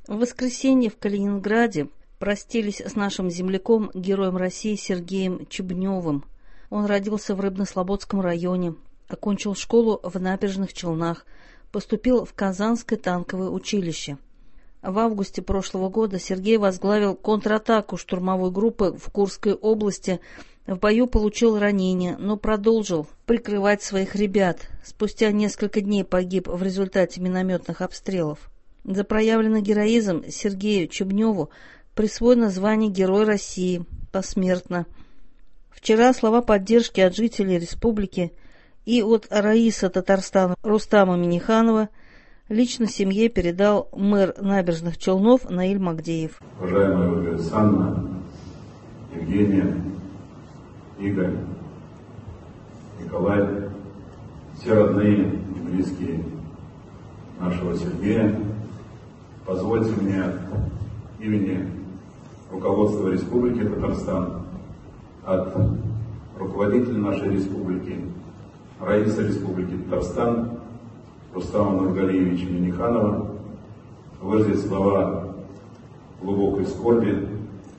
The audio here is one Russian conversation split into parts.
В воскресенье в Калининграде простились с нашим земляком, героем России Сергеем Чебневым. Он родился в Рыбно-Слободском районе, окончил школу в Набережных Челнах, поступил в Казанское танковое училище. В августе прошлого года Сергей возглавил контратаку штурмовой группы в Курской области. В бою получил ранение, но продолжил прикрывать своих ребят. Спустя несколько дней погиб в результате минометных обстрелов. За проявленный героизм Сергею Чебневу присвоено звание Герой России посмертно. Вчера слова поддержки от жителей республики и от раиса Татарстана Рустама Минниханова лично семье передал мэр Набережных Челнов Наиль Магдеев. Уважаемая Александра, Евгения, Игорь, Николай, все родные и близкие нашего Сергея, позвольте мне от имени руководства Республики Татарстан, от руководителя нашей республики, раиса Республики Татарстан Рустама Нургалиевича Минниханова выразить слова глубокой скорби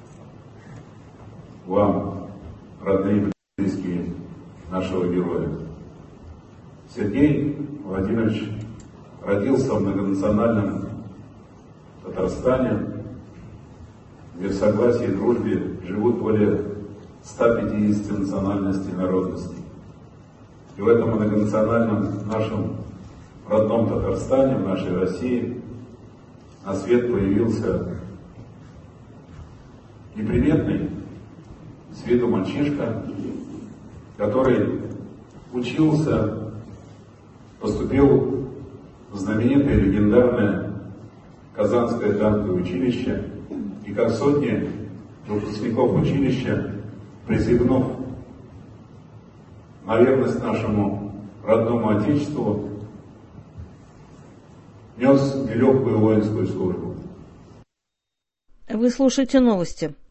вам, родные и близкие нашего героя. Сергей Владимирович родился в многонациональном Татарстане, где в согласии и дружбе живут более 150 национальностей и народностей. И в этом многонациональном нашем родном Татарстане, в нашей России, на свет появился неприметный с виду мальчишка, который учился, поступил в знаменитое легендарное Казанское танковое училище, и как сотни выпускников училища, присягнув на верность нашему родному Отечеству, нес нелегкую воинскую службу. Вы слушаете новости.